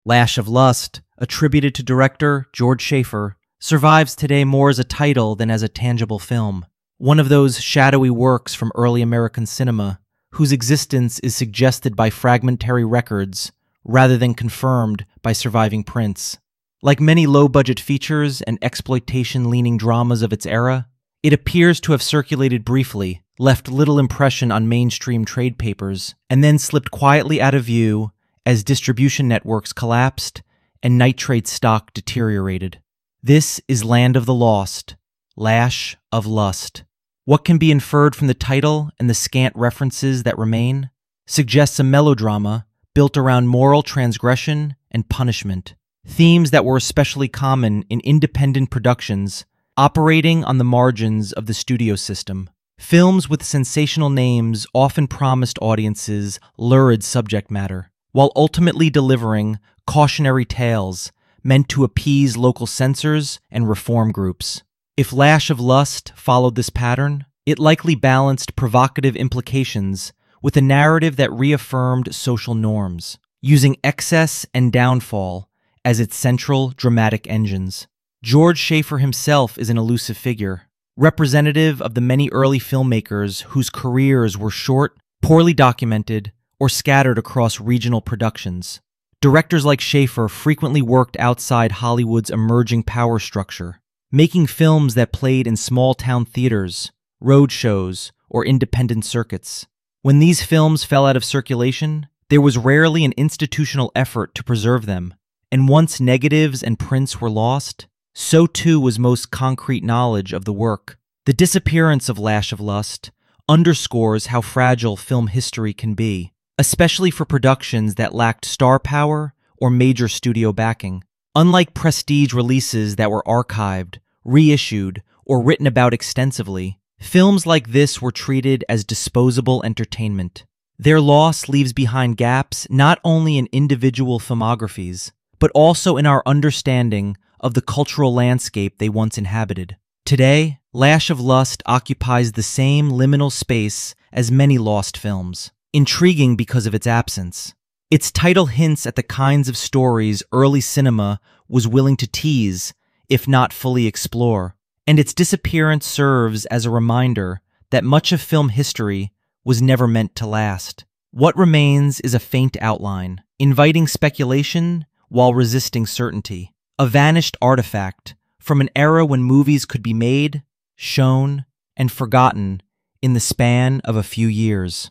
Lash of Lust, attributed to director George Schaefer, survives today more as a title than as a tangible film. One of those shadowy works from early American cinema, whose existence is suggested by fragmentary records rather than confirmed by surviving prints. Like many low-budget features and exploitation-leaning dramas of its era, it appears to have circulated briefly, left little impression on mainstream trade papers, and then slipped quietly out of view as distribution networks collapsed and nitrate stock deteriorated. This is Land of the Lost, Lash of Lust. What can be inferred from the title and the scant references that remain suggests a melodrama built around moral transgression and punishment, themes that were especially common in independent productions operating on the margins of the studio system. Films with sensational names often promised audiences lurid subject matter, while ultimately delivering cautionary tales meant to appease local censors and reform groups. If Lash of Lust followed this pattern, it likely balanced provocative implications with a narrative that reaffirmed social norms, using excess and downfall as its central dramatic engines. George Schaefer himself is an elusive figure, representative of the many early filmmakers whose careers were short, poorly documented, or scattered across regional productions. Directors like Schaefer frequently worked outside Hollywood's emerging power structure, making films that played in small-town theaters, road shows, or independent circuits. When these films fell out of circulation, there was rarely an institutional effort to preserve them, and once negatives and prints were lost, so too was most concrete knowledge of the work. The disappearance of Lash of Lust underscores how fragile film history can be, especially for productions that lacked star power or major studio backing. Unlike prestige releases that were archived, reissued, or written about extensively, films like this were treated as disposable entertainment. Their loss leaves behind gaps not only in individual filmographies, but also in our understanding of the cultural landscape they once inhabited. Today, Lash of Lust occupies the same liminal space as many lost films, intriguing because of its absence. Its title hints at the kinds of stories early cinema was willing to tease, if not fully explore, and its disappearance serves as a reminder that much of film history was never meant to last. What remains is a faint outline, inviting speculation while resisting certainty, a vanished artifact from an era when movies could be made, shown, and forgotten in the span of a few years.